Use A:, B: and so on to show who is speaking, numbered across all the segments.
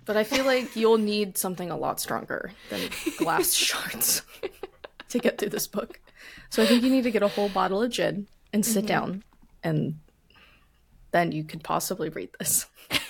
A: But I feel like you'll need something a lot stronger than glass shards to get through this book. So I think you need to get a whole bottle of gin and sit down, and then you could possibly read this.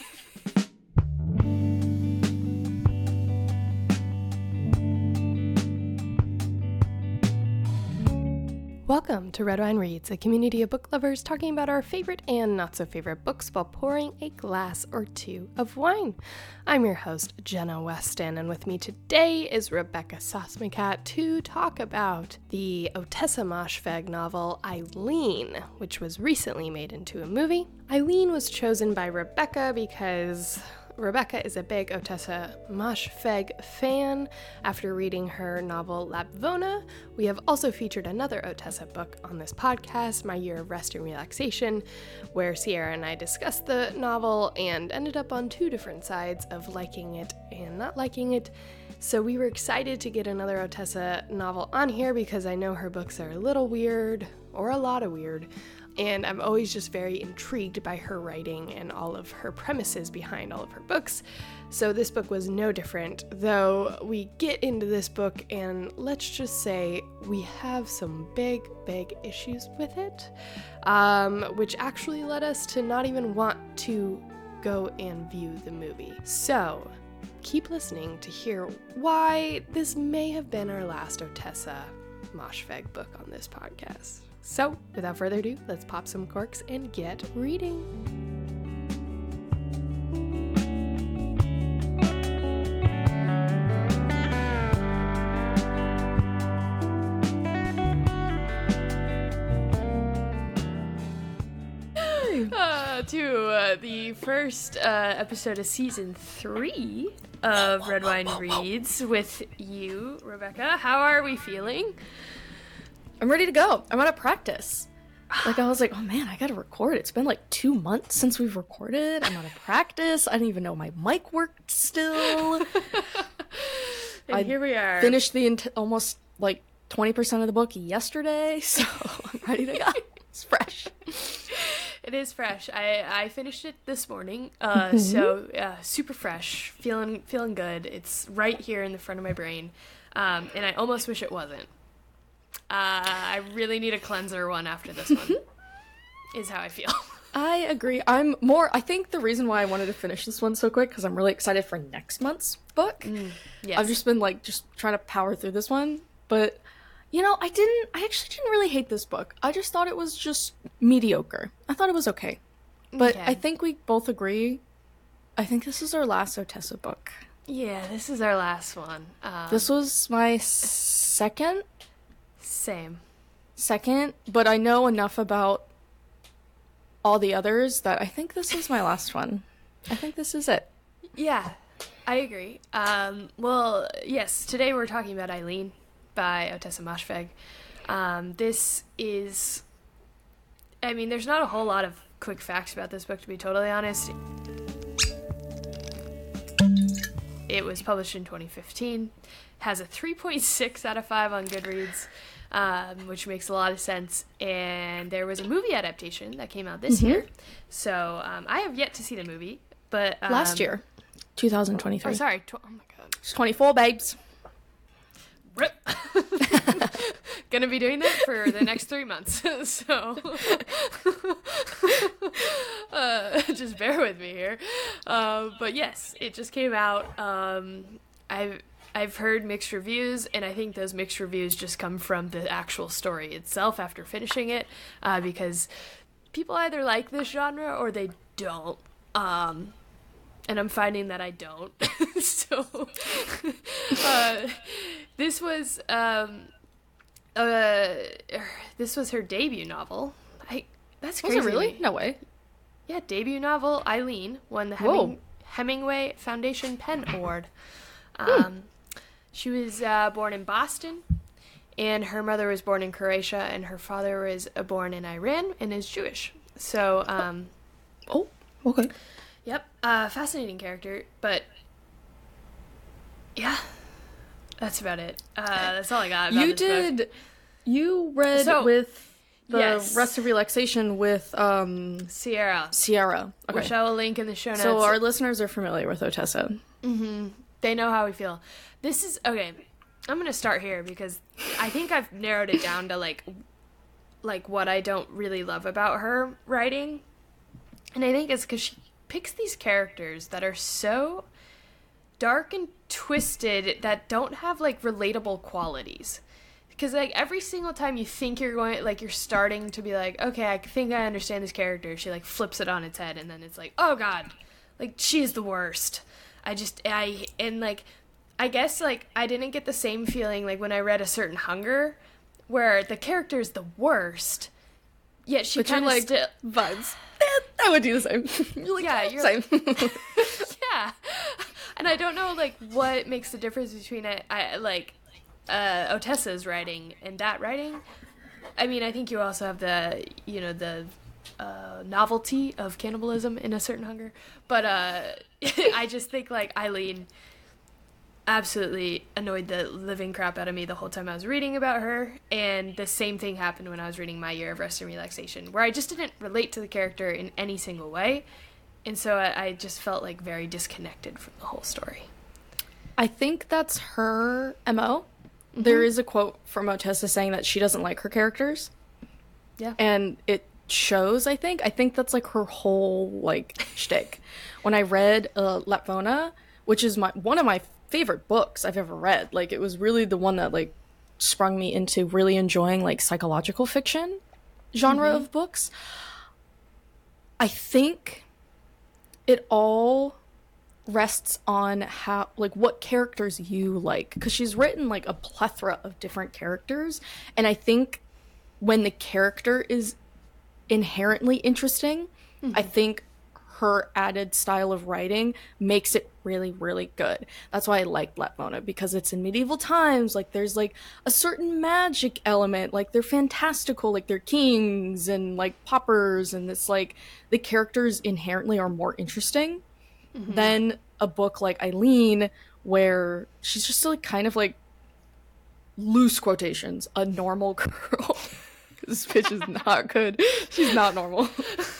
B: Welcome to Red Wine Reads, a community of book lovers talking about our favorite and not so favorite books while pouring a glass or two of wine. I'm your host, Jenna Weston, and with me today is Rebecca Sosmicat to talk about the Ottessa Moshfegh novel Eileen, which was recently made into a movie. Eileen was chosen by Rebecca because Rebecca is a big Ottessa Moshfegh fan after reading her novel Lapvona. We have also featured another Ottessa book on this podcast, My Year of Rest and Relaxation, where Sierra and I discussed the novel and ended up on two different sides of liking it and not liking it. So we were excited to get another Ottessa novel on here because I know her books are a little weird, or a lot of weird, and I'm always just very intrigued by her writing and all of her premises behind all of her books. So this book was no different, though we get into this book and let's just say we have some big issues with it, which actually led us to not even want to go and view the movie. So keep listening to hear why this may have been our last Ottessa Moshfegh book on this podcast. So, without further ado, let's pop some corks and get reading. To the first episode of season 3 of Red Wine Reads with you, Rebecca. How are we feeling?
A: I'm ready to go. I'm out of practice. Like, I was like, oh man, I gotta record. It's been like 2 months since we've recorded. I'm out of practice. I didn't even know my mic worked still.
B: And here we are.
A: Finished the almost like 20% of the book yesterday, so I'm ready to go. It's fresh.
B: It is fresh. I finished it this morning, so super fresh. Feeling good. It's right here in the front of my brain, and I almost wish it wasn't. I really need a cleanser one after this one, is how I feel.
A: I agree. I think the reason why I wanted to finish this one so quick, because I'm really excited for next month's book.
B: Yes.
A: I've just been just trying to power through this one, but I actually didn't really hate this book. I just thought it was just mediocre. I thought it was okay. But okay. I think we both agree, I think this is our last Ottessa book.
B: Yeah, this is our last one.
A: This was my second, but I know enough about all the others that I think this is my last one. I think this is it.
B: Yeah, I agree. Well, yes, today we're talking about Eileen by Ottessa Moshfegh. This is, there's not a whole lot of quick facts about this book, to be totally honest. It was published in 2015, has a 3.6 out of 5 on Goodreads, which makes a lot of sense, and there was a movie adaptation that came out this year, so I have yet to see the movie, but
A: last year, 2023.
B: Oh, sorry, oh my god.
A: It's 24, babes.
B: Rip. Gonna be doing that for the next 3 months, so just bear with me here. But yes, it just came out. I've heard mixed reviews, and I think those mixed reviews just come from the actual story itself after finishing it, because people either like this genre or they don't. And I'm finding that I don't. So this was her debut novel. That's crazy.
A: Was it really? No way.
B: Yeah, debut novel Eileen won the Hemingway Foundation Pen Award. She was born in Boston, and her mother was born in Croatia, and her father was born in Iran and is Jewish. So,
A: okay.
B: Yep, fascinating character, but yeah, that's about it. That's all I got about this book.
A: You read the Rest of Relaxation with
B: Sierra.
A: Okay.
B: Which I will link in the show notes.
A: So our listeners are familiar with Otessa.
B: Mm-hmm. They know how we feel. This is okay. I'm gonna start here because I think I've narrowed it down to like what I don't really love about her writing, and I think it's because she picks these characters that are so dark and twisted that don't have like relatable qualities. Because like every single time you think you're starting to be like, okay, I think I understand this character, she like flips it on its head, and then it's like, oh god, like she's the worst. I guess like I didn't get the same feeling like when I read A Certain Hunger, where the character is the worst, yet she kind of still
A: vibes. I would do the same. You're like, yeah, you're same.
B: Yeah, and I don't know like what makes the difference between Otessa's writing and that writing. I mean, I think you also have the novelty of cannibalism in A Certain Hunger, but I just think like Eileen absolutely annoyed the living crap out of me the whole time I was reading about her, and the same thing happened when I was reading My Year of Rest and Relaxation, where I just didn't relate to the character in any single way, and so I just felt like very disconnected from the whole story.
A: I think that's her MO. Mm-hmm. There is a quote from Otessa saying that she doesn't like her characters.
B: Yeah.
A: And it shows, I think. I think that's like her whole like shtick. When I read Lapvona, which is one of my favorite books I've ever read, like it was really the one that like sprung me into really enjoying like psychological fiction genre of books. I think it all rests on how like what characters you like, because she's written like a plethora of different characters, and I think when the character is inherently interesting, I think her added style of writing makes it really, really good. That's why I liked Lapvona, because it's in medieval times, like there's like a certain magic element, like they're fantastical, like they're kings and like poppers, and it's like the characters inherently are more interesting than a book like Eileen, where she's just like kind of like loose quotations, a normal girl. This bitch is not good. She's not normal.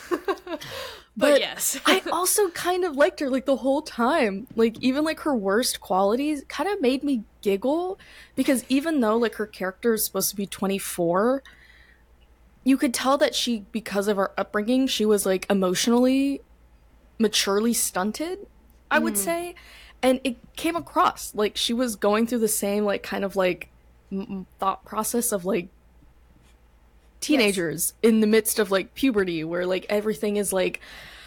A: But
B: yes.
A: I also kind of liked her like the whole time. Like even like her worst qualities kind of made me giggle, because even though like her character is supposed to be 24, you could tell that she, because of her upbringing, she was like emotionally maturely stunted, I would say, and it came across like she was going through the same like kind of like thought process of like teenagers in the midst of like puberty, where like everything is like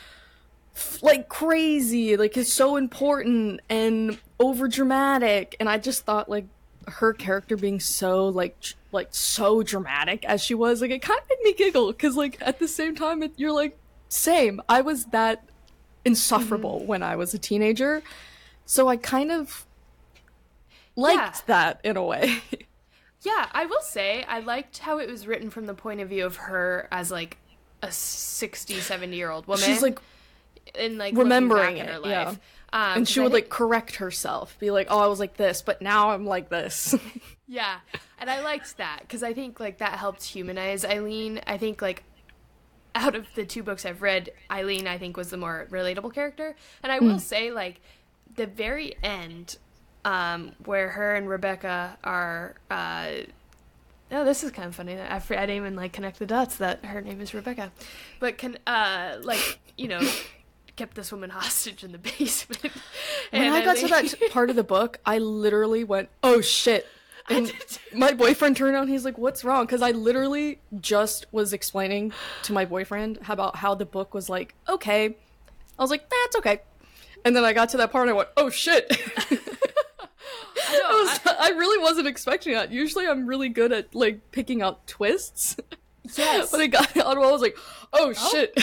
A: crazy, like it's so important and over dramatic, and I just thought like her character being so like so dramatic as she was, like it kind of made me giggle, because like at the same time you're like, same, I was that insufferable when I was a teenager, so I kind of liked that in a way.
B: Yeah, I will say I liked how it was written from the point of view of her as like a 60, 70-year-old woman.
A: She's like
B: in like
A: remembering
B: in her life.
A: Yeah. And she would like correct herself, be like, oh, I was like this, but now I'm like this.
B: Yeah, and I liked that, because I think like that helped humanize Eileen. I think like out of the two books I've read, Eileen I think was the more relatable character. And I will say like the very end, where her and Rebecca are this is kind of funny. I didn't even like connect the dots that her name is Rebecca, but kept this woman hostage in the basement.
A: When I got to that part of the book, I literally went, oh shit. And my boyfriend turned around, he's like, what's wrong? Because I literally just was explaining to my boyfriend about how the book was like, okay. I was like, that's okay. And then I got to that part and I went, oh shit. I really wasn't expecting that. Usually I'm really good at like picking out twists.
B: Yes.
A: But I got out, I was like, oh shit.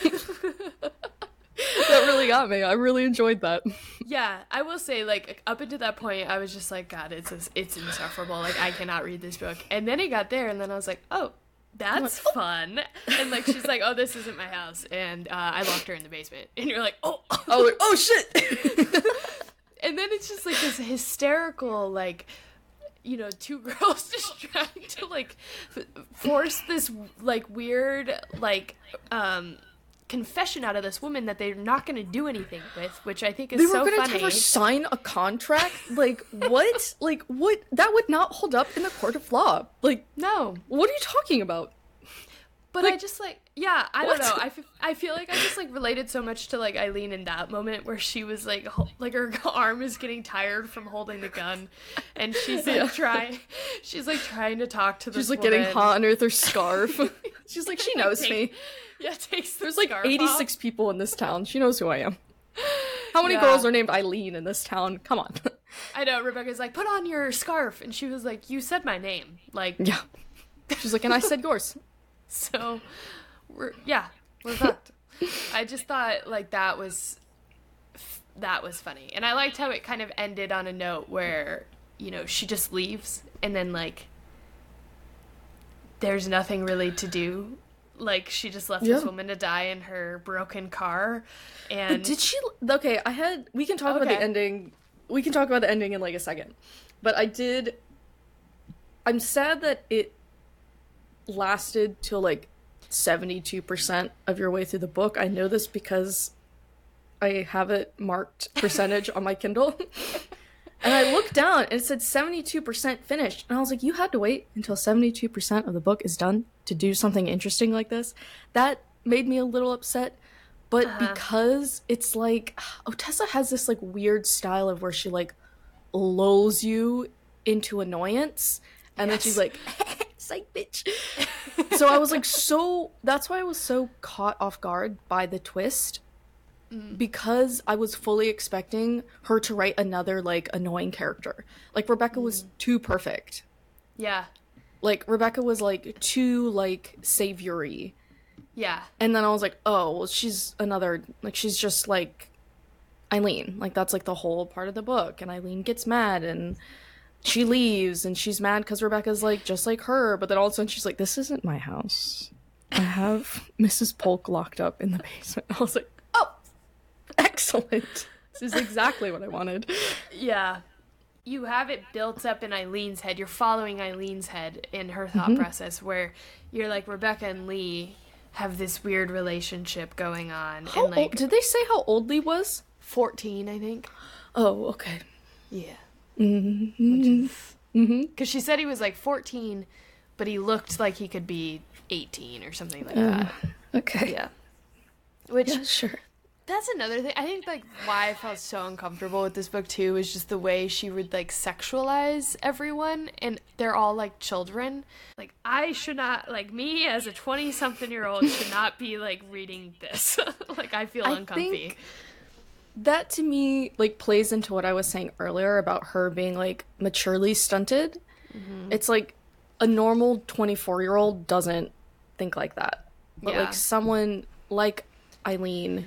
A: That really got me. I really enjoyed that.
B: Yeah, I will say, like, up until that point, I was just like, God, it's insufferable. Like, I cannot read this book. And then it got there, and then I was like, oh, that's fun. And, like, she's like, oh, this isn't my house. And I locked her in the basement. And you're like, oh.
A: I was like, oh, shit.
B: And then it's just, like, this hysterical, like, you know, two girls just trying to, like, force this, like, weird, like, confession out of this woman that they're not going to do anything with, which I think is so funny.
A: They were going to have her sign a contract? Like, what? Like, what? That would not hold up in the court of law. Like,
B: no.
A: What are you talking about?
B: But
A: like,
B: I just, like, yeah, I don't know. I feel like I just, like, related so much to, like, Eileen in that moment where she was, like, her arm is getting tired from holding the gun, and she's, like, trying to talk to this
A: She's, like,
B: woman.
A: getting hot underneath her scarf. She's like, she knows me.
B: Yeah, takes the
A: There's, like,
B: scarf
A: 86
B: off.
A: people in this town. She knows who I am. How many
B: Yeah.
A: girls are named Eileen in this town? Come on.
B: I know, Rebecca's like, put on your scarf, and she was like, you said my name. Like,
A: yeah. She's like, and I said yours.
B: So, we're fucked. I just thought, like, that was funny. And I liked how it kind of ended on a note where, you know, she just leaves, and then, like, there's nothing really to do. Like, she just left this woman to die in her broken car, and...
A: But did she... Okay, we can talk about the ending. We can talk about the ending in, like, a second. But I'm sad that it lasted till, like, 72% of your way through the book. I know this because I have it marked percentage on my Kindle. And I looked down and it said 72% finished. And I was like, you had to wait until 72% of the book is done to do something interesting like this. That made me a little upset. But because it's like, Otessa has this, like, weird style of where she, like, lulls you into annoyance. And then she's like, psych, bitch. So I was like, that's why I was so caught off guard by the twist. Because I was fully expecting her to write another, like, annoying character. Like, Rebecca was too perfect.
B: Yeah.
A: Like, Rebecca was, like, too, like, saviory.
B: Yeah.
A: And then I was like, oh, well, she's another, like, she's just, like, Eileen. Like, that's, like, the whole part of the book. And Eileen gets mad, and she leaves, and she's mad because Rebecca's, like, just like her. But then all of a sudden she's like, this isn't my house. I have Mrs. Polk locked up in the basement. I was like, oh, excellent. This is exactly what I wanted.
B: Yeah. You have it built up in Eileen's head. You're following Eileen's head in her thought process where you're like, Rebecca and Lee have this weird relationship going on.
A: How
B: and, like,
A: old, did they say how old Lee was?
B: 14, I think.
A: Oh, okay.
B: Yeah.
A: Mm-hmm.
B: Because she said he was, like, 14, but he looked like he could be 18 or something like that.
A: Okay.
B: Yeah. Which,
A: yeah, sure.
B: That's another thing. I think, like, why I felt so uncomfortable with this book, too, is just the way she would, like, sexualize everyone, and they're all, like, children. Like, I should not, like, me as a 20-something-year-old should not be, like, reading this. Like, I feel uncomfy.
A: Think that, to me, like, plays into what I was saying earlier about her being, like, maturely stunted. It's, like, a normal 24-year-old doesn't think like that. But, like, someone like Eileen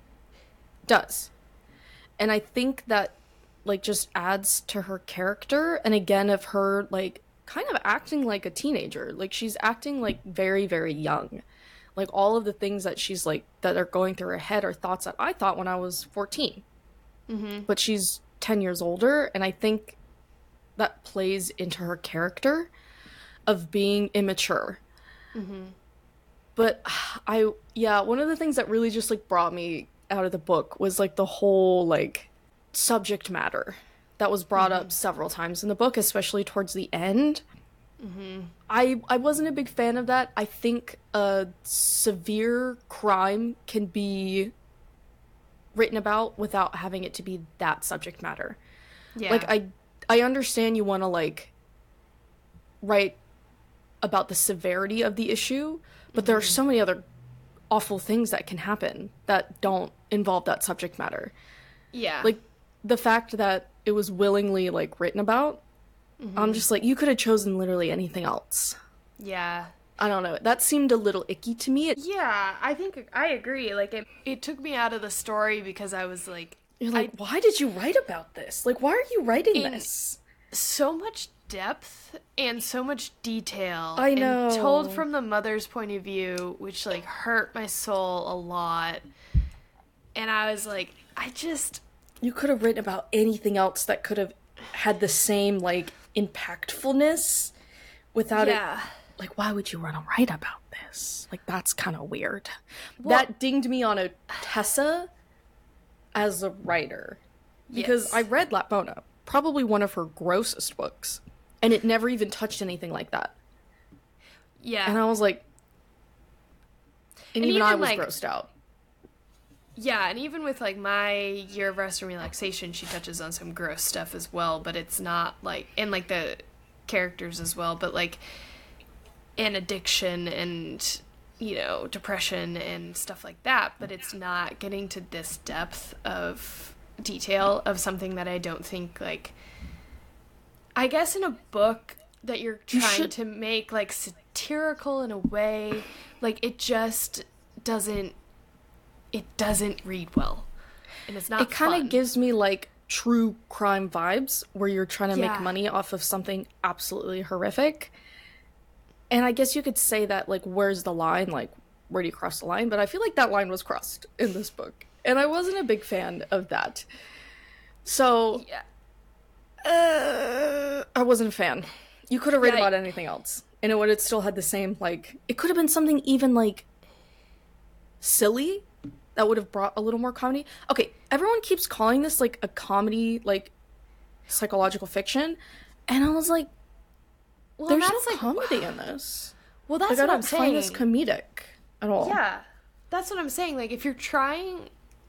A: does. And I think that, like, just adds to her character, and again of her, like, kind of acting like a teenager. Like, she's acting, like, very, very young. Like, all of the things that she's, like, that are going through her head are thoughts that I thought when I was 14. But she's 10 years older, and I think that plays into her character of being immature. But one of the things that really just, like, brought me out of the book was, like, the whole, like, subject matter that was brought up several times in the book, especially towards the end. I wasn't a big fan of that. I think a severe crime can be written about without having it to be that subject matter. Yeah. Like, I understand you want to, like, write about the severity of the issue, but there are so many other awful things that can happen that don't involve that subject matter. Yeah. Like, the fact that it was willingly, like, written about, I'm just like, you could have chosen literally anything else.
B: Yeah.
A: I don't know. That seemed a little icky to me.
B: Yeah, I think I agree. Like, it took me out of the story because I was like...
A: You're like, why did you write about this? Like, why are you writing this?
B: So much depth and so much detail.
A: I know.
B: And told from the mother's point of view, which, like, hurt my soul a lot. And I was like, you
A: could have written about anything else that could have had the same, like, impactfulness without it. Like, why would you want to write about this? Like, that's kind of weird. Well, that dinged me on Ottessa as a writer. Because I read Lapmona, probably one of her grossest books, and it never even touched anything like that.
B: Yeah.
A: And I was like... And even I was like, grossed out.
B: Yeah, and even with, like, my Year of Rest and Relaxation, she touches on some gross stuff as well, but it's not, like... And, like, the characters as well, but, like... And addiction and, you know, depression and stuff like that, but it's not getting to this depth of detail of something that I don't think, like... I guess in a book that you're trying to make, like, satirical in a way, like, it just doesn't... It doesn't read well. And it's not
A: It kind of gives me, like, true crime vibes, where you're trying to make money off of something absolutely horrific. And I guess you could say that, like, where's the line? Like, where do you cross the line? But I feel like that line was crossed in this book. And I wasn't a big fan of that. So, I wasn't a fan. You could have read about anything else. And it would have still had the same, like... It could have been something even, like, silly that would have brought a little more comedy. Okay, everyone keeps calling this, like, a comedy, like, psychological fiction. And I was like... Well, there's no like, comedy in this.
B: Well, that's what I'm saying.
A: I don't find this comedic at all.
B: Yeah, that's what I'm saying. Like, if you're trying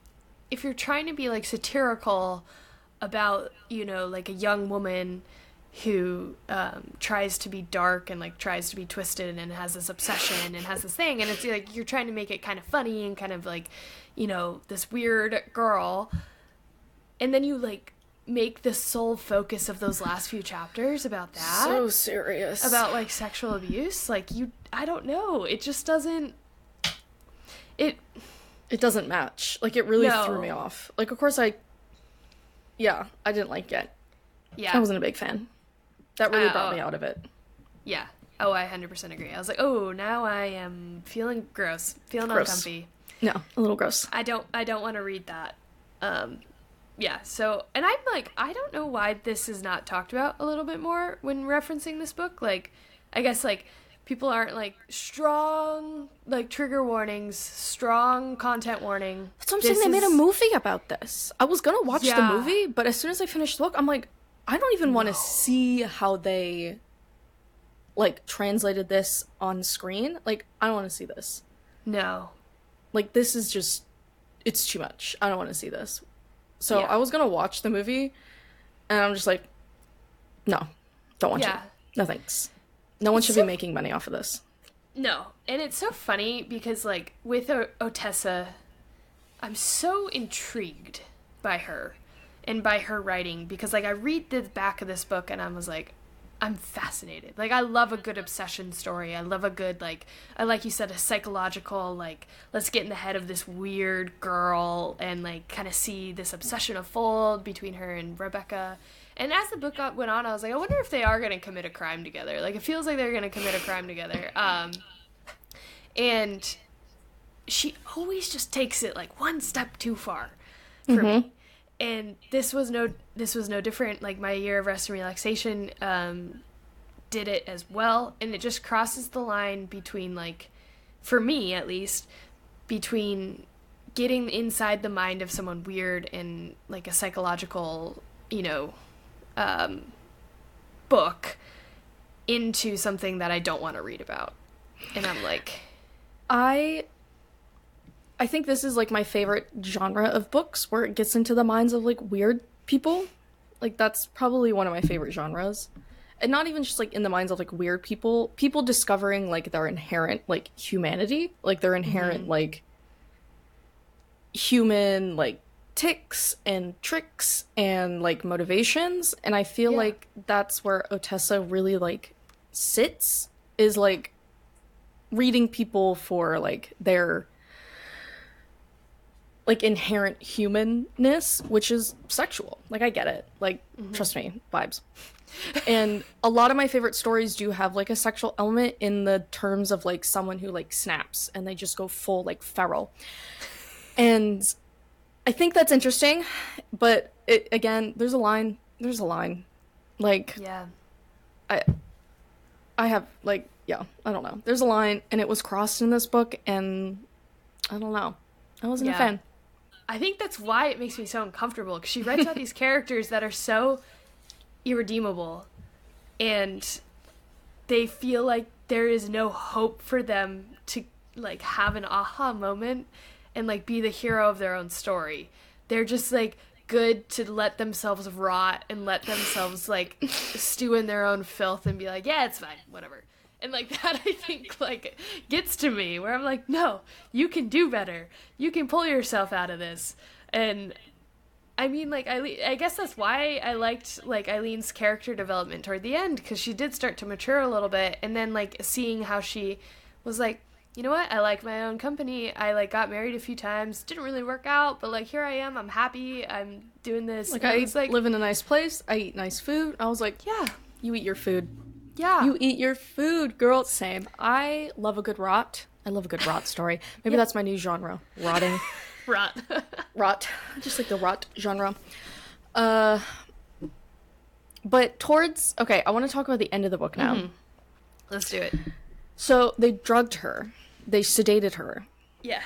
B: to be, like, satirical about, you know, like, a young woman who tries to be dark and, like, tries to be twisted and has this obsession and has this thing, and it's like you're trying to make it kind of funny and kind of, like, you know, this weird girl, and then you, like, make the sole focus of those last few chapters about that.
A: So serious.
B: About, like, sexual abuse. Like, I don't know. It just doesn't... It
A: doesn't match. Like, it really threw me off. Like, of course I didn't like it.
B: Yeah.
A: I wasn't a big fan. That really brought me out of it.
B: Yeah. Oh, I 100% agree. I was like, oh, now I am feeling gross. Feeling uncomfy.
A: No, a little gross.
B: I don't want to read that. Yeah, so, and I'm like, I don't know why this is not talked about a little bit more when referencing this book. Like, I guess, like, people aren't, like, strong, like, trigger warnings, strong content warning.
A: That's what I'm saying. They made a movie about this. I was gonna watch the movie, but as soon as I finished the book, I'm like, I don't even want to see how they, like, translated this on screen. Like, I don't want to see this.
B: No.
A: Like, this is just, it's too much. I don't want to see this. So I was gonna watch the movie, and I'm just like, no, don't want to. No thanks. No one should be making money off of this.
B: No, and it's so funny because, like, with Ottessa, I'm so intrigued by her and by her writing because, like, I read the back of this book and I was like, I'm fascinated. Like, I love a good obsession story. I love a good, like you said, a psychological, like, let's get in the head of this weird girl and, like, kind of see this obsession unfold between her and Rebecca. And as the book went on, I was like, I wonder if they are going to commit a crime together. Like, it feels like they're going to commit a crime together. And she always just takes it, like, one step too far for me. And this was no different. Like, my Year of Rest and Relaxation did it as well, and it just crosses the line between, like, for me at least, between getting inside the mind of someone weird and, like, a psychological, you know, book into something that I don't want to read about. And I'm like,
A: I think this is, like, my favorite genre of books, where it gets into the minds of, like, weird people. Like, that's probably one of my favorite genres. And not even just, like, in the minds of, like, weird people. People discovering, like, their inherent, like, humanity. Like, their inherent, like, human, like, tics and tricks and, like, motivations. And I feel like that's where Ottessa really, like, sits. Is, like, reading people for, like, their, like, inherent humanness, which is sexual. Like, I get it. Like, trust me, vibes. And a lot of my favorite stories do have, like, a sexual element in the terms of, like, someone who, like, snaps and they just go full, like, feral. And I think that's interesting, but again, there's a line. Like, I have, like, yeah, I don't know. There's a line, and it was crossed in this book, and I don't know. I wasn't a fan.
B: I think that's why it makes me so uncomfortable, because she writes about these characters that are so irredeemable, and they feel like there is no hope for them to, like, have an aha moment and, like, be the hero of their own story. They're just, like, good to let themselves rot and let themselves, like, stew in their own filth and be like, yeah, it's fine, whatever. And, like, that, I think, like, gets to me, where I'm like, no, you can do better. You can pull yourself out of this. And, I mean, like, I guess that's why I liked, like, Eileen's character development toward the end, because she did start to mature a little bit, and then, like, seeing how she was like, you know what, I like my own company, I, like, got married a few times, didn't really work out, but, like, here I am, I'm happy, I'm doing this.
A: Like, I live in a nice place, I eat nice food. I was like, yeah, you eat your food.
B: Yeah.
A: You eat your food, girl. Same. I love a good rot. I love a good rot story. Maybe that's my new genre. Rotting.
B: Rot.
A: Rot. Just like the rot genre. But towards... Okay, I want to talk about the end of the book now.
B: Mm-hmm. Let's do it.
A: So, they drugged her. They sedated her.
B: Yeah.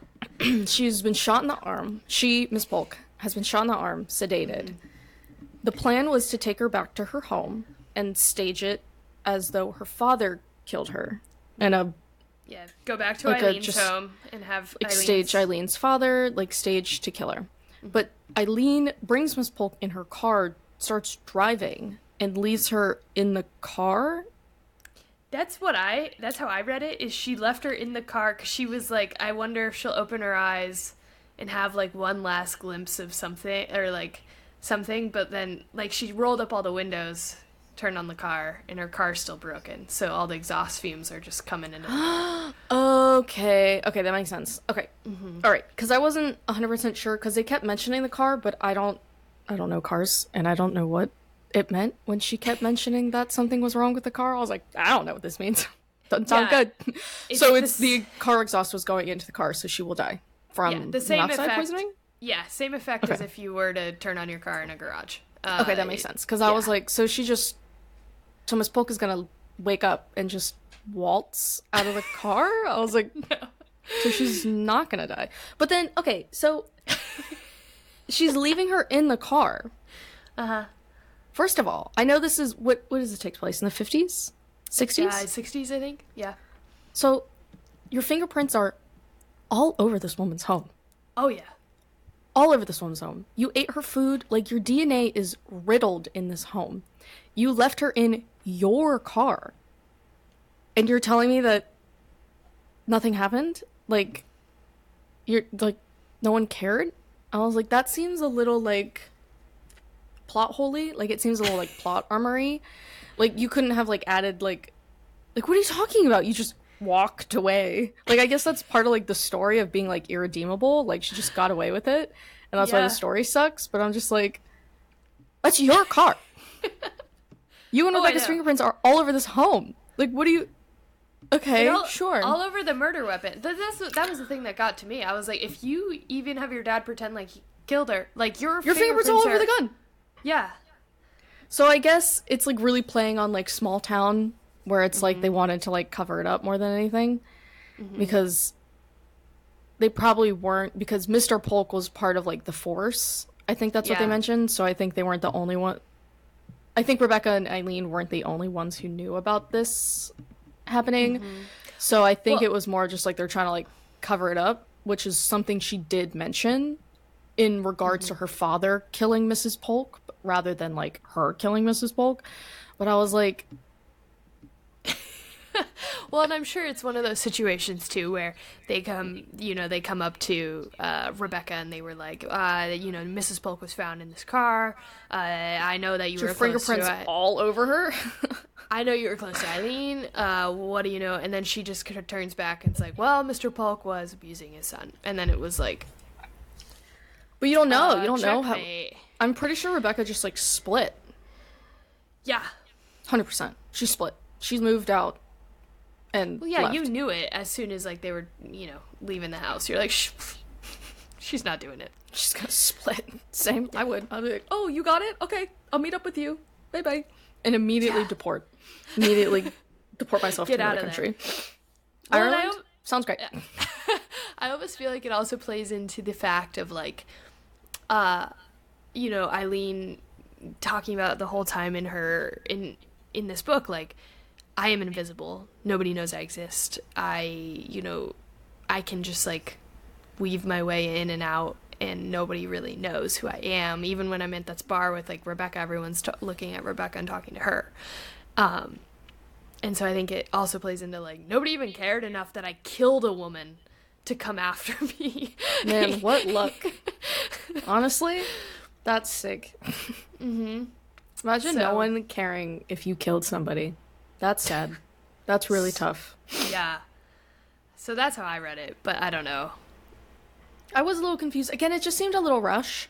A: She's been shot in the arm. Miss Polk, has been shot in the arm, sedated. Mm-hmm. The plan was to take her back to her home and stage it as though her father killed her. And
B: go back to Eileen's home and have
A: stage Eileen's father, like, stage to kill her. Mm-hmm. But Eileen brings Miss Polk in her car, starts driving, and leaves her in the car.
B: That's how I read it, is she left her in the car because she was like, I wonder if she'll open her eyes and have, like, one last glimpse of something, or, like, something, but then, like, she rolled up all the windows, turned on the car, and her car's still broken, so all the exhaust fumes are just coming into the
A: Okay, that makes sense. Okay. Mm-hmm. All right, because I wasn't 100% sure, because they kept mentioning the car, but I don't know cars, and I don't know what it meant when she kept mentioning that something was wrong with the car. I was like, I don't know what this means. Doesn't sound good. It's the car exhaust was going into the car, so she will die from
B: the same
A: monoxide
B: effect,
A: poisoning?
B: Yeah, same effect as if you were to turn on your car in a garage.
A: Okay, that makes sense, because I was like, so Miss Polk is gonna wake up and just waltz out of the car? I was like, no. So she's not gonna die. But then, okay, so she's leaving her in the car.
B: Uh-huh.
A: First of all, I know this is, what does it take place, in the 50s? 60s?
B: Yeah, 60s, I think. Yeah.
A: So, your fingerprints are all over this woman's home.
B: Oh, yeah.
A: All over this woman's home. You ate her food, like, your DNA is riddled in this home. You left her in your car. And you're telling me that nothing happened? Like, you're, like, no one cared? I was like, that seems a little, like, plot holy. Like, it seems a little, like, plot armory. Like, you couldn't have, like, added, like, what are you talking about? You just walked away. Like, I guess that's part of, like, the story of being, like, irredeemable. Like, she just got away with it. And that's why the story sucks. But I'm just like, that's your car. You and Rebecca's fingerprints are all over this home. Like, what do you... Okay, sure.
B: All over the murder weapon. That was the thing that got to me. I was like, if you even have your dad pretend like he killed her, like, your fingerprints
A: all over the gun.
B: Yeah.
A: So I guess it's, like, really playing on, like, small town, where it's, like, they wanted to, like, cover it up more than anything. Mm-hmm. Because they probably weren't... Because Mr. Polk was part of, like, the force. I think that's what they mentioned. So I think they weren't the only one... I think Rebecca and Eileen weren't the only ones who knew about this happening. Mm-hmm. So I think it was more just, like, they're trying to, like, cover it up, which is something she did mention in regards to her father killing Mrs. Polk, rather than, like, her killing Mrs. Polk. But I was like...
B: Well, and I'm sure it's one of those situations, too, where they come up to Rebecca and they were like, Mrs. Polk was found in this car. I know that you were close to
A: fingerprints all over her.
B: I know you were close to Eileen. What do you know? And then she just kind of turns back and it's like, well, Mr. Polk was abusing his son. And then it was like...
A: But you don't know. You don't know how... I'm pretty sure Rebecca just, like, split.
B: Yeah.
A: 100%. She split. She's moved out. And left.
B: You knew it as soon as, like, they were, leaving the house. You're like, she's not doing it.
A: She's gonna split. Same. I would. I'd be like, oh, you got it? Okay, I'll meet up with you. bye, and immediately deport myself to another country. Ireland sounds great.
B: I almost feel like it also plays into the fact of like, Eileen talking about the whole time in this book, like, I am invisible. Nobody knows I exist. I can just like weave my way in and out, and nobody really knows who I am. Even when I'm at that bar with like Rebecca, everyone's looking at Rebecca and talking to her. And so I think it also plays into like, nobody even cared enough that I killed a woman to come after me.
A: Man, what luck. Honestly, that's sick.
B: Mm-hmm.
A: Imagine no one caring if you killed somebody. That's sad. That's really tough.
B: Yeah. So that's how I read it, but I don't know.
A: I was a little confused. Again, it just seemed a little rushed.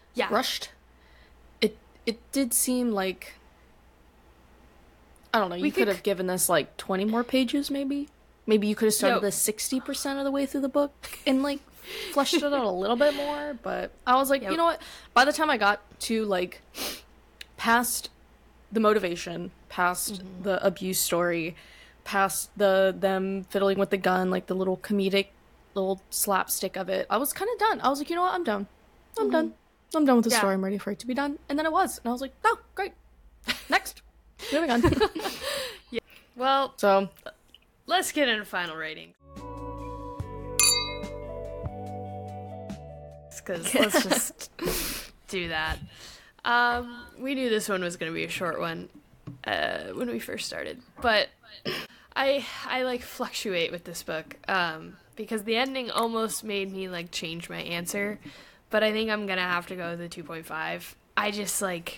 A: It did seem like, I don't know, you could have given this like 20 more pages maybe. Maybe you could have started this 60% of the way through the book and like fleshed it out a little bit more, but I was like, you know what? By the time I got to like past the motivation, past the abuse story, past them fiddling with the gun, like the little comedic little slapstick of it, I was kind of done. I was like, you know what? I'm done. I'm done with the story. I'm ready for it to be done. And then it was. And I was like, oh, great. Next. Moving on.
B: Yeah. Well,
A: so
B: let's get into final rating. Because let's just do that. We knew this one was going to be a short one when we first started. But I like fluctuate with this book because the ending almost made me like change my answer. But I think I'm going to have to go with the 2.5. I just like...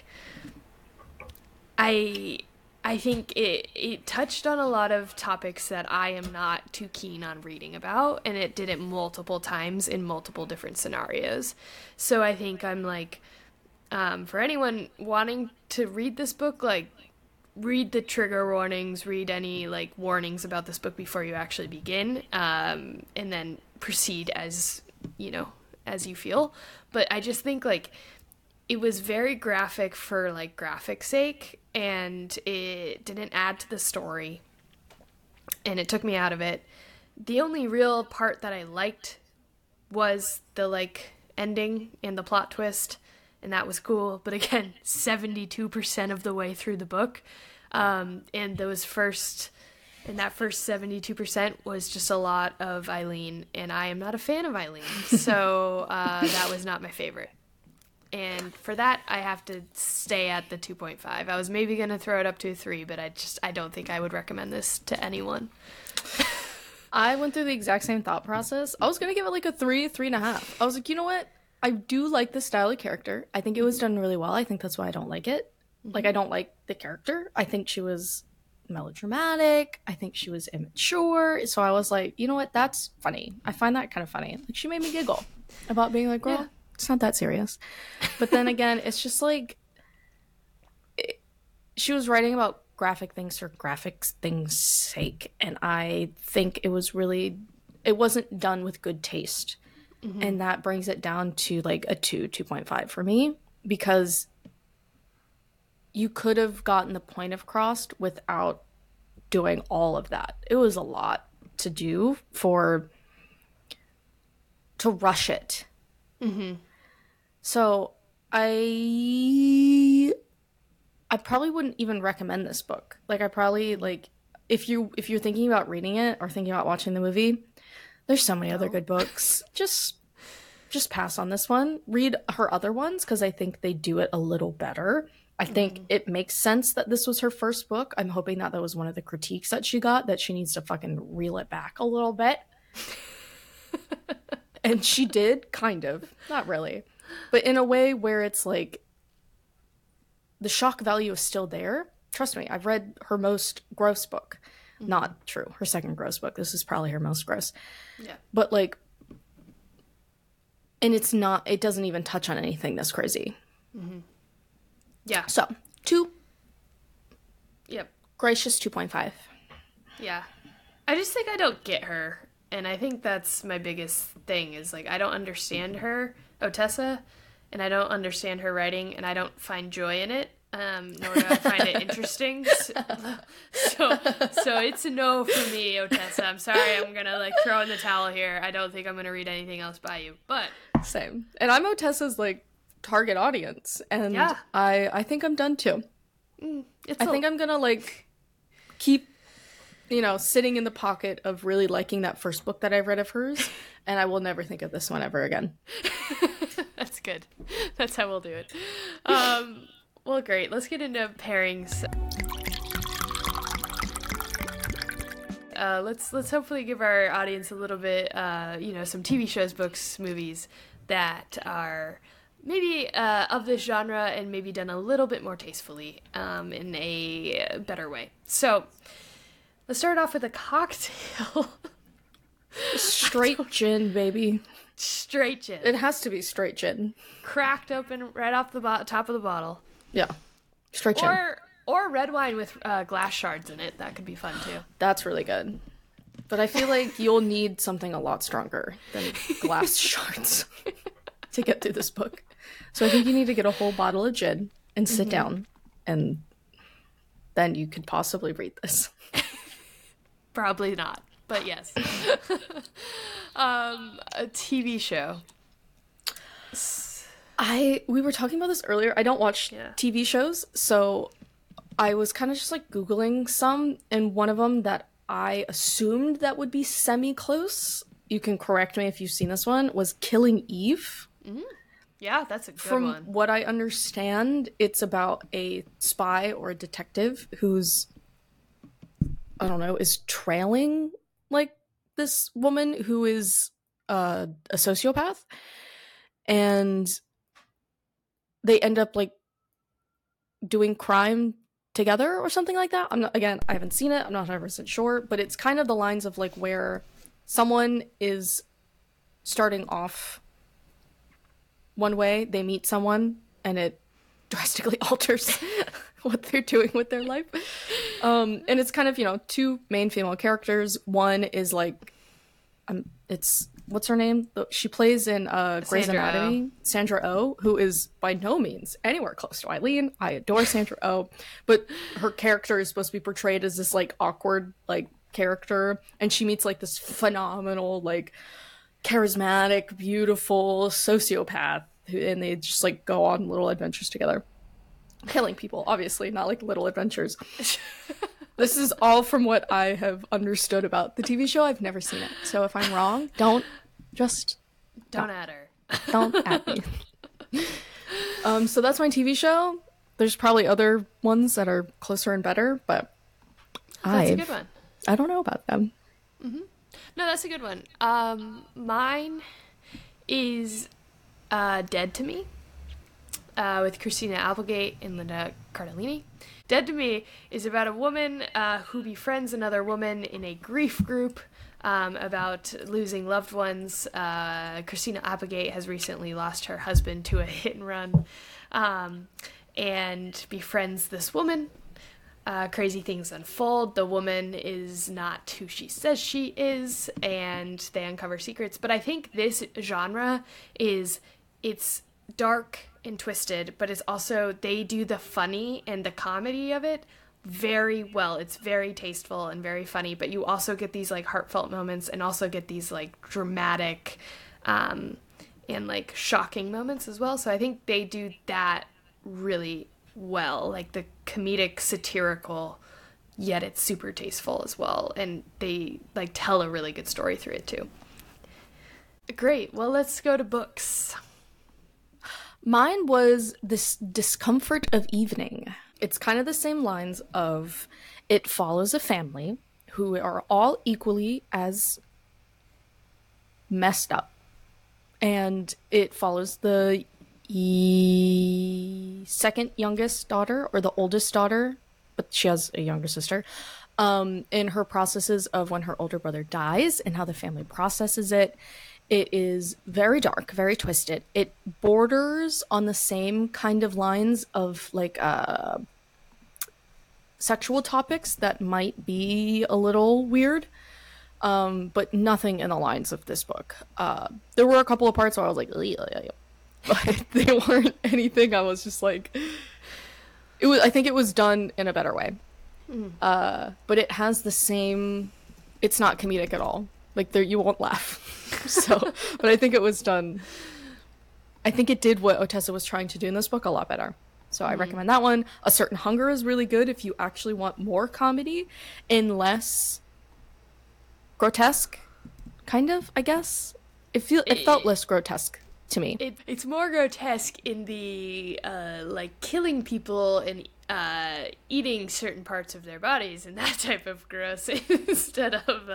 B: I think it touched on a lot of topics that I am not too keen on reading about, and it did it multiple times in multiple different scenarios. So I think I'm like, for anyone wanting to read this book, like, read the trigger warnings, read any like warnings about this book before you actually begin, and then proceed as you feel. But I just think like it was very graphic for like graphic's sake, and it didn't add to the story, and it took me out of it. The only real part that I liked was the like ending and the plot twist, and that was cool. But again, 72% of the way through the book, and that first 72% was just a lot of Eileen, and I am not a fan of Eileen, so that was not my favorite. And for that, I have to stay at the 2.5. I was maybe going to throw it up to a 3, but I don't think I would recommend this to anyone.
A: I went through the exact same thought process. I was going to give it like a 3, 3.5. I was like, you know what? I do like the style of character. I think it was done really well. I think that's why I don't like it. Like, I don't like the character. I think she was melodramatic. I think she was immature. So I was like, you know what? That's funny. I find that kind of funny. Like, she made me giggle about being like, girl, it's not that serious. But then again, it's just like, she was writing about graphic things for graphic things' sake. And I think it wasn't done with good taste. Mm-hmm. And that brings it down to like a 2.5 for me, because you could have gotten the point across without doing all of that. It was a lot to do to rush it. Mm-hmm. So I probably wouldn't even recommend this book. Like, I probably, like, if you're thinking about reading it or thinking about watching the movie, there's so many other good books. Just pass on this one. Read her other ones, because I think they do it a little better. I think it makes sense that this was her first book. I'm hoping that was one of the critiques that she got, that she needs to fucking reel it back a little bit. And she did, kind of. Not really. But in a way where it's like, the shock value is still there. Trust me, I've read her most gross book. Mm-hmm. Not true. Her second gross book. This is probably her most gross. Yeah. But like, and it doesn't even touch on anything that's crazy.
B: Mm-hmm. Yeah.
A: So, 2.
B: Yep.
A: Gracious 2.5.
B: Yeah. I just think I don't get her. And I think that's my biggest thing, is like, I don't understand her, Otessa, and I don't understand her writing, and I don't find joy in it. nor do I find it interesting. So it's a no for me, Otessa. I'm sorry, I'm gonna like throw in the towel here. I don't think I'm gonna read anything else by you, but
A: same. And I'm Otessa's like target audience, and yeah. I think I'm done too. I think I'm gonna like keep, sitting in the pocket of really liking that first book that I read of hers, and I will never think of this one ever again.
B: That's good. That's how we'll do it. Well, great. Let's get into pairings. Let's hopefully give our audience a little bit, some TV shows, books, movies that are maybe of this genre and maybe done a little bit more tastefully in a better way. So let's start off with a cocktail.
A: Straight gin, baby.
B: Straight gin.
A: It has to be straight gin.
B: Cracked open right off the top of the bottle.
A: Yeah. Straight gin.
B: Or red wine with glass shards in it. That could be fun too.
A: That's really good. But I feel like you'll need something a lot stronger than glass shards to get through this book. So I think you need to get a whole bottle of gin and sit down, and then you could possibly read this.
B: Probably not, but yes. A TV show.
A: We were talking about this earlier. I don't watch TV shows, so I was kind of just like Googling some, and one of them that I assumed that would be semi-close, you can correct me if you've seen this one, was Killing Eve.
B: Mm-hmm. Yeah, that's a good
A: one.
B: From
A: what I understand, it's about a spy or a detective who's, I don't know, is trailing like this woman who is a sociopath, and they end up like doing crime together or something like that. I haven't seen it. I'm not 100% sure, but it's kind of the lines of like where someone is starting off one way, they meet someone, and it drastically alters what they're doing with their life. And it's kind of, two main female characters. One is like, what's her name? She plays in Grey's Anatomy, Sandra Oh, who is by no means anywhere close to Eileen. I adore Sandra Oh, but her character is supposed to be portrayed as this like awkward like character, and she meets like this phenomenal like charismatic, beautiful sociopath, and they just like go on little adventures together, killing people, obviously, not like little adventures. This is all from what I have understood about the TV show. I've never seen it, so if I'm wrong, don't
B: at her.
A: Don't at me. So that's my TV show. There's probably other ones that are closer and better, but
B: that's a good one.
A: I don't know about them.
B: Mm-hmm. No, that's a good one. Mine is Dead to Me with Christina Applegate and Linda Cardellini. Dead to Me is about a woman who befriends another woman in a grief group about losing loved ones. Christina Applegate has recently lost her husband to a hit and run, and befriends this woman. Crazy things unfold. The woman is not who she says she is, and they uncover secrets. But I think this genre it's dark and twisted, but it's also, they do the funny and the comedy of it very well. It's very tasteful and very funny, but you also get these like heartfelt moments and also get these like dramatic and like shocking moments as well. So I think they do that really well, like the comedic, satirical, yet it's super tasteful as well, and they like tell a really good story through it too. Great. Well, let's go to books.
A: Mine was This Discomfort of Evening. It's kind of the same lines of, it follows a family who are all equally as messed up, and it follows the second youngest daughter, or the oldest daughter, but she has a younger sister, in her processes of when her older brother dies and how the family processes it. It is very dark, very twisted. It borders on the same kind of lines of like sexual topics that might be a little weird, but nothing in the lines of this book. There were a couple of parts where I was like, but they weren't anything I was just like, I think it was done in a better way. But it has the same, it's not comedic at all. Like, there, you won't laugh. So, but I think it was done, I think it did what Otessa was trying to do in this book a lot better. So I recommend that one. A Certain Hunger is really good if you actually want more comedy and less grotesque, kind of, I guess. It felt less grotesque to me.
B: It's more grotesque in the like killing people and eating certain parts of their bodies and that type of gross instead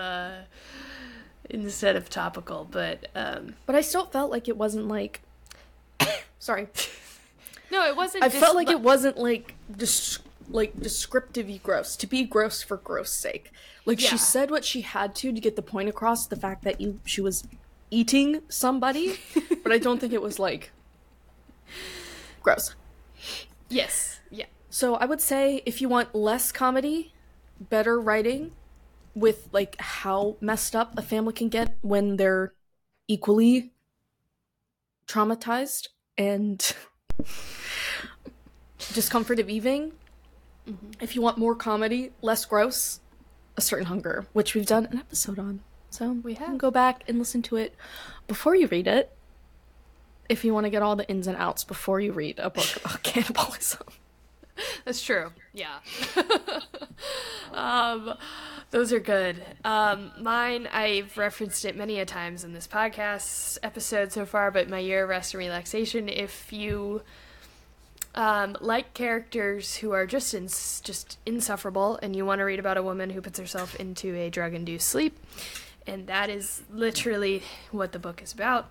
B: of topical. But
A: I still felt like it wasn't like sorry.
B: No, it wasn't.
A: I felt like it wasn't like descriptive-y gross, to be gross for gross sake. Like, she said what she had to get the point across, the fact that she was eating somebody, but I don't think it was like gross.
B: Yes. Yeah.
A: So I would say if you want less comedy, better writing with like how messed up a family can get when they're equally traumatized and discomfort of eating. If you want more comedy, less gross, A Certain Hunger, which we've done an episode on. So you can go back and listen to it before you read it, if you want to get all the ins and outs before you read a book about cannibalism.
B: That's true. Yeah. Those are good. Mine, I've referenced it many a times in this podcast episode so far, but My Year of Rest and Relaxation. If you like characters who are just insufferable, and you want to read about a woman who puts herself into a drug-induced sleep, and that is literally what the book is about.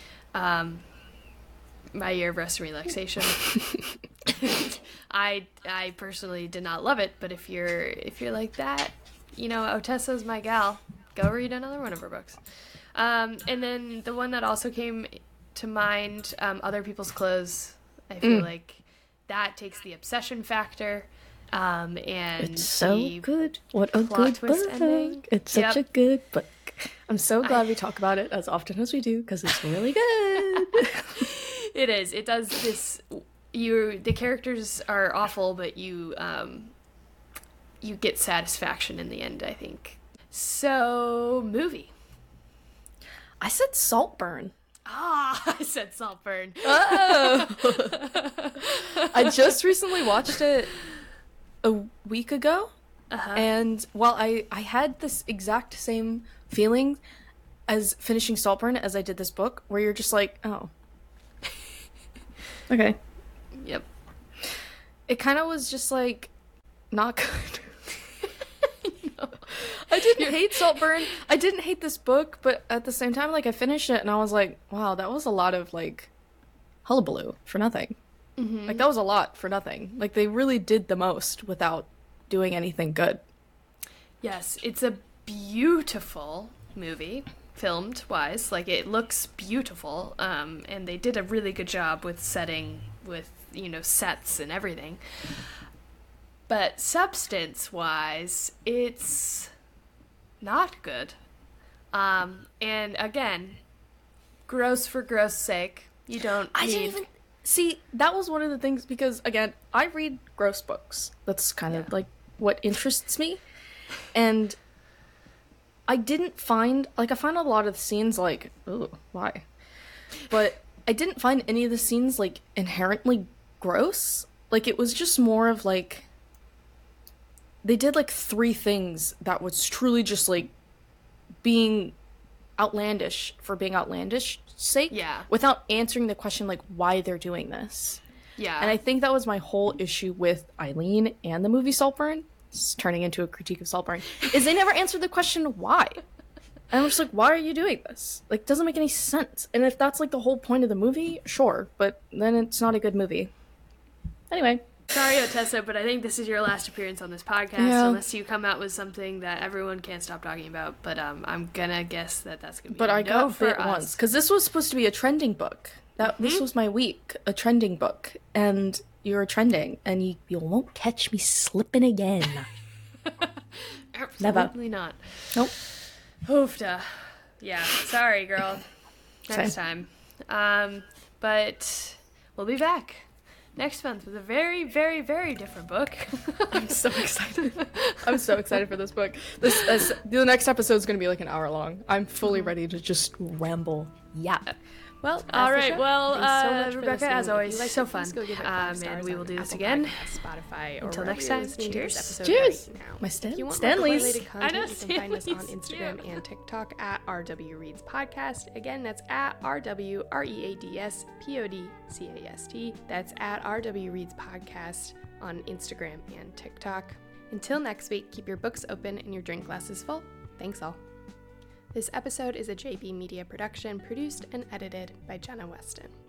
B: My Year of Rest and Relaxation. I personally did not love it, but if you're like that, you know, Otessa's my gal. Go read another one of her books. And then the one that also came to mind, Other People's Clothes. I feel like that takes the obsession factor. And
A: it's so good. What a good book. Ending. It's such a good book. I'm so glad we talk about it as often as we do, because it's really good.
B: It is. It does this. The characters are awful, but you get satisfaction in the end, I think. So, movie.
A: I said Saltburn.
B: I said Saltburn.
A: Oh. I just recently watched it a week ago, and while I had this exact same feeling as finishing Saltburn as I did this book, where you're just like, oh. Okay.
B: Yep.
A: It kind of was just like not good. I didn't hate Saltburn. I didn't hate this book, but at the same time, like, I finished it and I was like, wow, that was a lot of like hullabaloo for nothing. Like, that was a lot for nothing. Like, they really did the most without doing anything good.
B: Yes, it's a beautiful movie, filmed wise. Like, it looks beautiful, and they did a really good job with setting, with, you know, sets and everything. But substance-wise, it's not good. And again, gross for gross sake. You don't
A: I didn't even... See, that was one of the things, because, again, I read gross books. That's kind of, like, what interests me. And I didn't find... Like, I found a lot of the scenes, like, ooh, why? But I didn't find any of the scenes, like, inherently gross. Like, it was just more of, like... They did, like, 3 things that was truly just, like, being outlandish for being outlandish sake.
B: Yeah.
A: Without answering the question, like, why they're doing this.
B: Yeah.
A: And I think that was my whole issue with Eileen and the movie Saltburn. It's turning into a critique of Saltburn. Is they never answered the question, why? And I'm just like, why are you doing this? Like, it doesn't make any sense. And if that's, like, the whole point of the movie, sure. But then it's not a good movie. Anyway.
B: Sorry, Otessa, but I think this is your last appearance on this podcast, unless you come out with something that everyone can't stop talking about. But I'm gonna guess that's gonna be.
A: But I got bit once, because this was supposed to be a trending book. This was my week, a trending book, and you're trending, and you won't catch me slipping again.
B: Absolutely not.
A: Nope.
B: Hoofda. Yeah. Sorry, girl. Next time. But we'll be back. next month with a very, very, very different book.
A: I'm so excited. I'm so excited for this book. The next episode is going to be like an hour long. I'm fully ready to just ramble. Yeah.
B: Well, all right. Well, so Rebecca, as always, so fun. And we will do this again.
A: Spotify.
B: Until next time. Cheers.
A: Cheers.
B: Right now.
A: My
B: If you want
A: Stanley's.
B: more related content, you can find us on Instagram and TikTok at RW Reads Podcast. Again, that's at RWREADSPODCAST. That's at RW Reads Podcast on Instagram and TikTok. Until next week, keep your books open and your drink glasses full. Thanks all. This episode is a JB Media production, produced and edited by Jenna Weston.